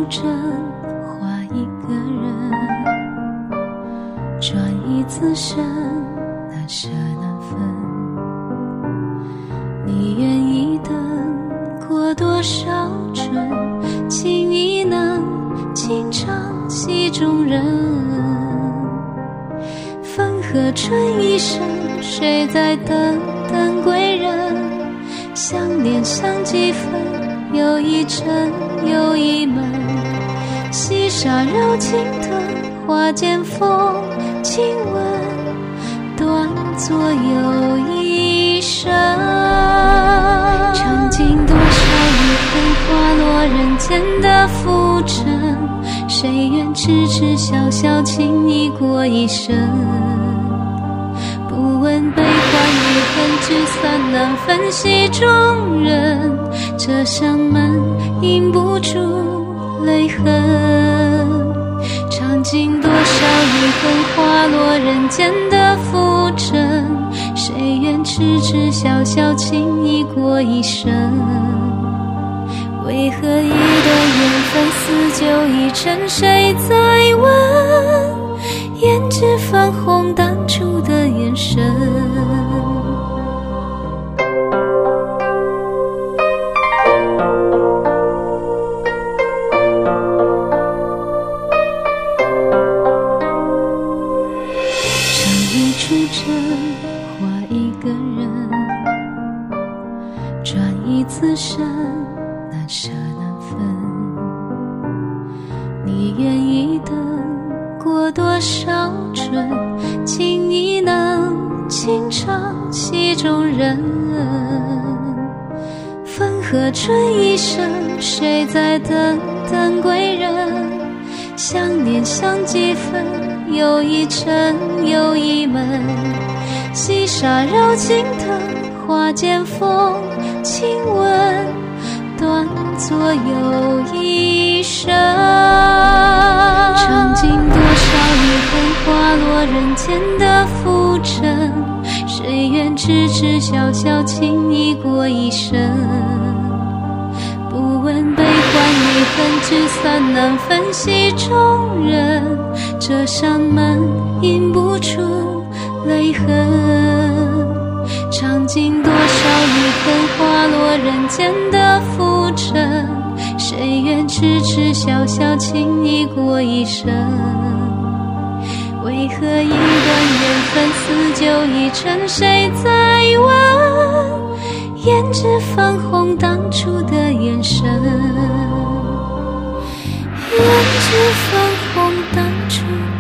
针画一个人，转移自身，难舍难分。你愿意等过多少春，情意能经常戏中人。分合春一生，谁在等等归人？相恋相几分，又一程又一门。细沙柔情藤，花间风轻吻，短作又一生。尝尽多少余恨，花落人间的浮沉。谁愿痴痴笑笑，情谊过一生？不问悲欢离恨，聚散难分析中人。这扇门印不住泪痕。尝尽多少余恨，花落人间的浮沉。谁愿痴痴笑笑，情谊过一生？为何一段缘分似酒一程？谁在问？胭脂泛红当初的眼神。长一出针画一个人，转移自身，难舍难分。你愿意等过多少春，情意能经常戏中人。分合春一生，谁在等等归人？相恋相几分，又一程又一门。细沙柔情藤，花间风轻吻，短作又一生。尝尽多少余恨，花落人间的浮沉。谁愿痴痴笑笑，情谊过一生？不问悲欢离恨，聚散难分析中人。这扇门印不出泪痕。尝尽多少余恨，花落人间的浮沉。谁愿痴痴笑笑，情谊过一生？为何一段缘分似酒一程？谁在问？胭脂泛红当初的眼神。胭脂泛红当初